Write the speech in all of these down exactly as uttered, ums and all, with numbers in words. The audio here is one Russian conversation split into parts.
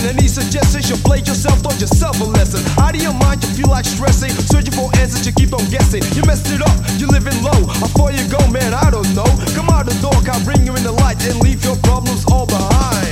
question. Any suggestions? You'll play yourself, taught yourself a lesson. Out of your mind, you feel like stressing. Searching for answers, you keep on guessing. You messed it up, you're living low. Before you go, man, I don't know. Come out the door, I'll bring you in the light and leave your problems all behind.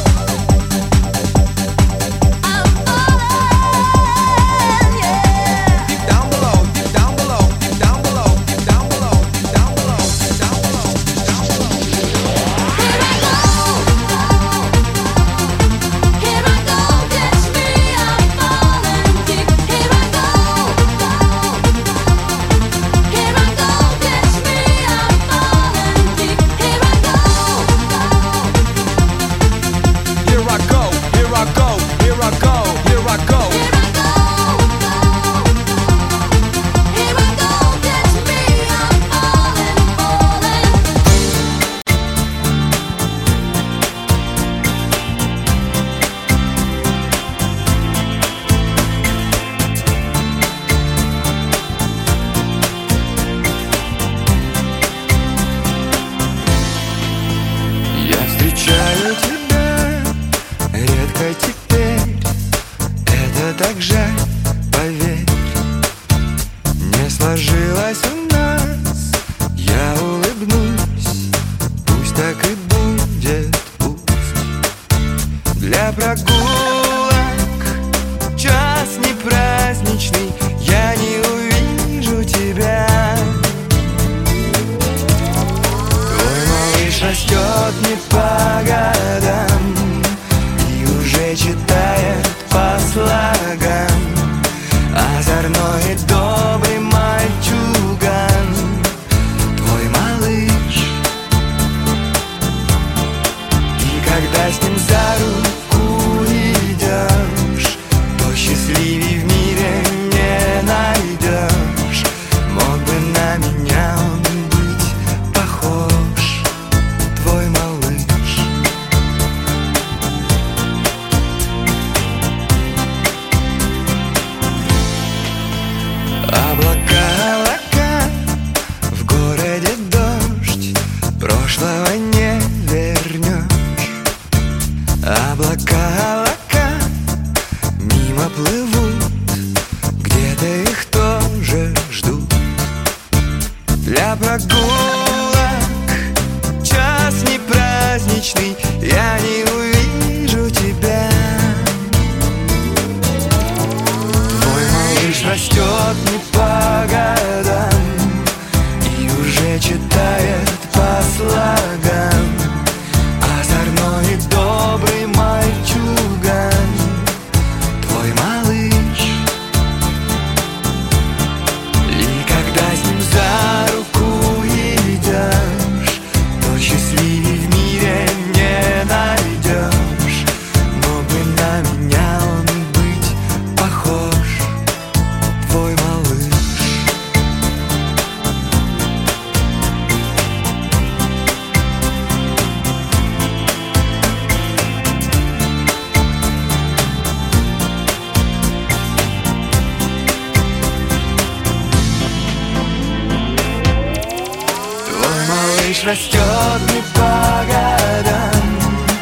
Растет не по годам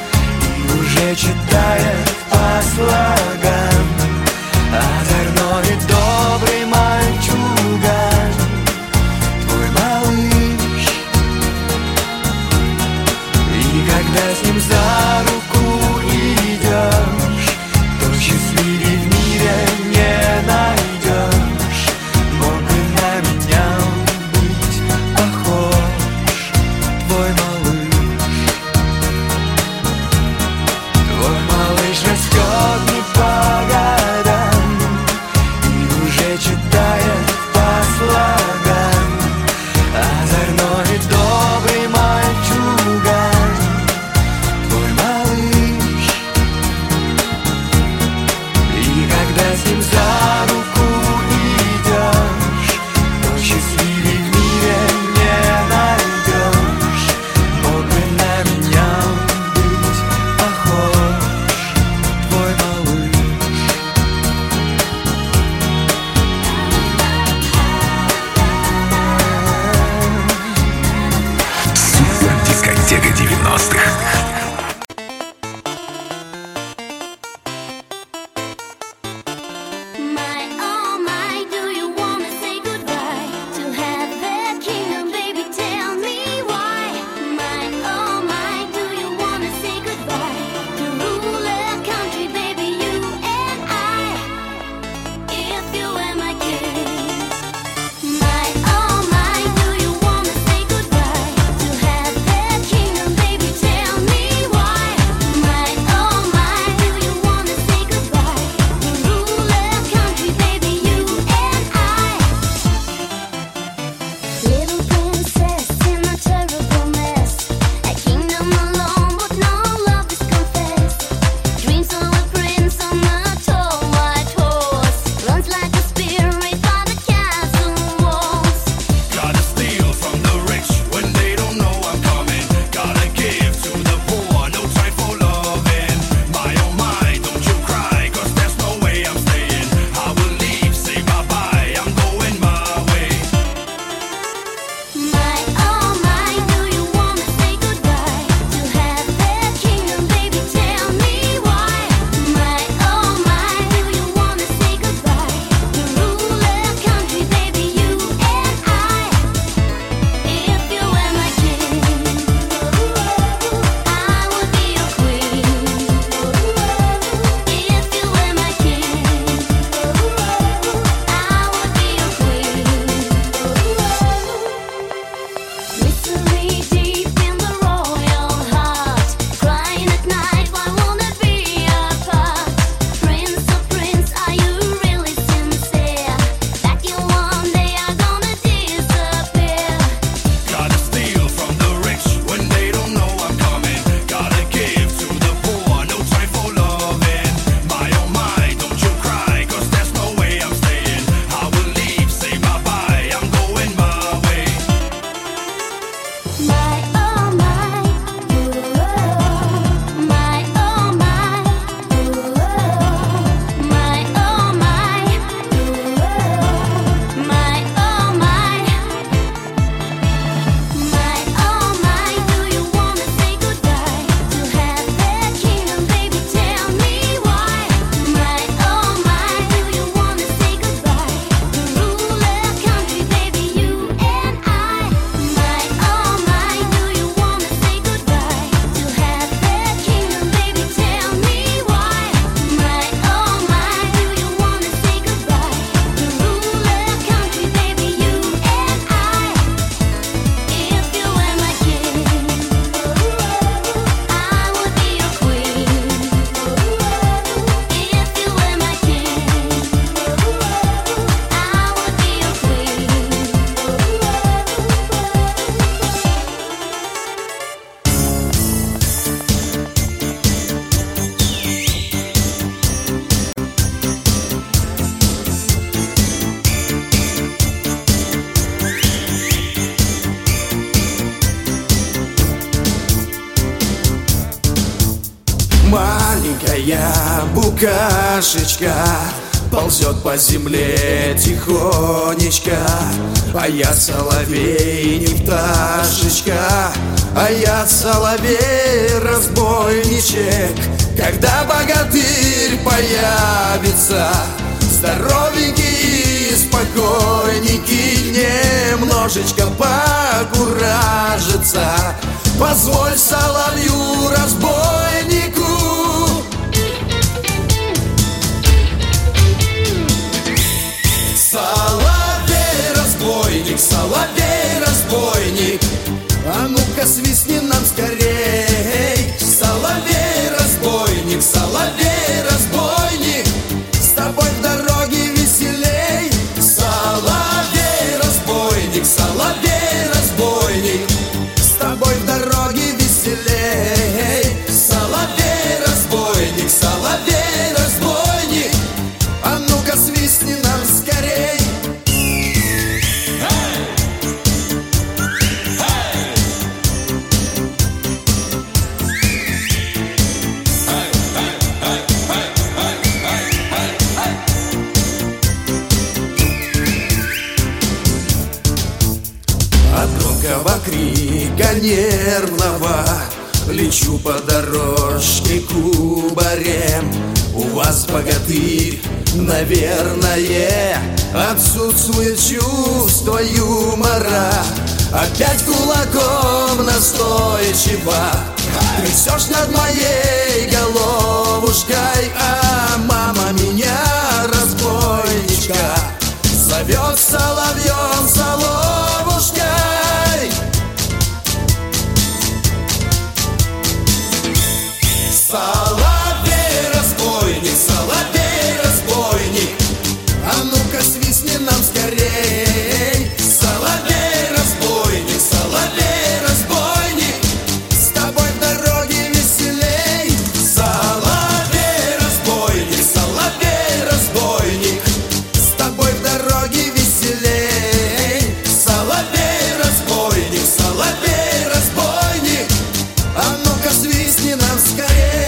и уже читает по слогам. Озорной и добрый мальчуган, твой малыш. И когда с ним за руку идешь, то счастливее в мире не найдешь. Мог бы на меня он быть похож, твой малыш. Твой малыш растет не по годам и уже читает по слогам. Озорной и добрый мальчуган, твой малыш. Маленькая букашечка ползет по земле тихонечко, а я соловей, не пташечка, а я соловей, разбойничек. Когда богатырь появится, здоровенький и спокойненький, немножечко покуражится, позволь соловью-разбойнику. Соловей-разбойник, соловей-разбойник, а ну-ка свистни нам скорей. Соловей-разбойник, соловей-разбойник, с тобой в дороге веселей. Соловей-разбойник, соловей-разбойник, с тобой в дороге веселей. Соловей-разбойник, соловей-разбойник, а ну-ка свистни нам скорей. От громкого крика нервного лечу по дорожке кубарем. У вас, богатырь, наверное, отсутствует чувство юмора. Опять кулаком настойчиво трясешь над моей головушкой, а мама меня, разбойничка, зовет соловьем соловушкой. Соловей-разбойник, соловей-разбойник, а ну-ка свистни нам скорей. Соловей-разбойник, соловей-разбойник, с тобой в дороге веселей. Соловей-разбойник, соловей-разбойник, с тобой в дороге веселей. Соловей-разбойник, соловей-разбойник, а ну-ка свистни нам скорей.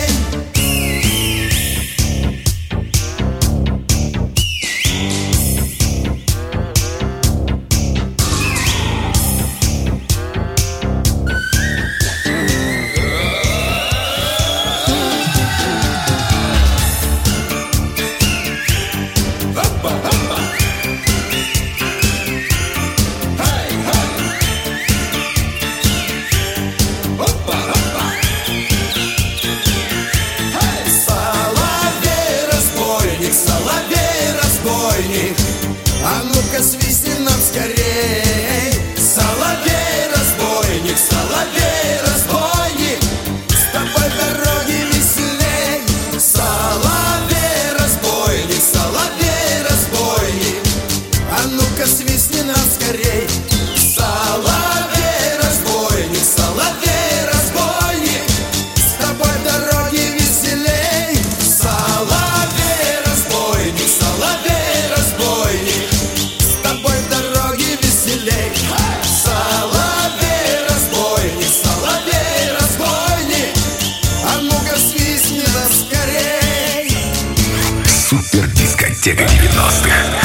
Соловей-разбойник, соловей-разбойник, а ну-ка свистни нам скорей. Соловей-разбойник, соловей-разбойник, с тобой в дороге веселей. Соловей-разбойник, соловей-разбойник, а ну-ка свистни нам скорей. Соловей-разбойник, соловей-разбойник, с тобой в дороге веселей. Соловей-разбойник, соловей-разбойник, с тобой в дороге веселей. Соловей-разбойник, соловей-разбойник, а ну-ка свистни нам скорей. Супер дискотека девяностых.